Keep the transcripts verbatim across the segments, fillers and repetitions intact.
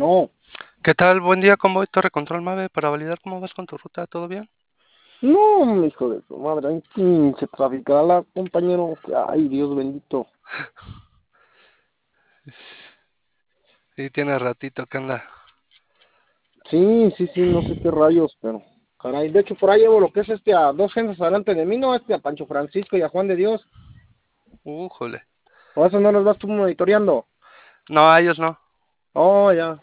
Bueno, ¿Qué tal? Buen día, convoy Torre Control Mave para validar cómo vas con tu ruta, ¿todo bien? no, hijo de su madre, hay pinche traficala, compañero. Ay, Dios bendito. Sí, tiene ratito que anda. Sí, sí, sí, no sé qué rayos, pero caray. De hecho, por ahí llevo lo que es este a dos gentes adelante de mí, ¿no? Este a Pancho Francisco y a Juan de Dios. Újole. ¿O eso no los vas tú monitoreando? No, a ellos no. Oh, ya.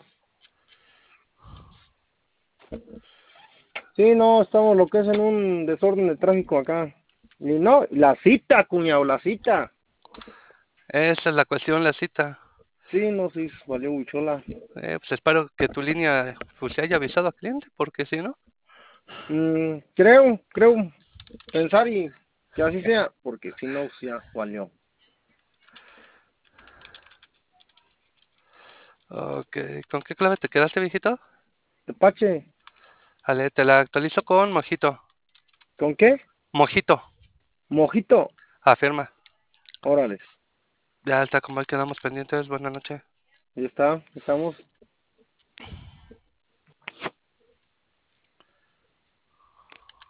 Sí, no, estamos lo que es en un desorden de tráfico acá. Y no, la cita, cuñado, la cita. Esa es la cuestión, la cita. Sí, no, sí, valió huichola. Eh, pues espero que tu línea pues, se haya avisado al cliente, porque si no. Mm, creo, creo pensar y que así sea, porque si no, ya valió. Ok, ¿con qué clave te quedaste, viejito? Tepache, Vale, te la actualizo con Mojito. ¿con qué? Mojito, Mojito. afirma. Órale, Ya está, como quedamos pendientes. Buenas noches. ya está, estamos.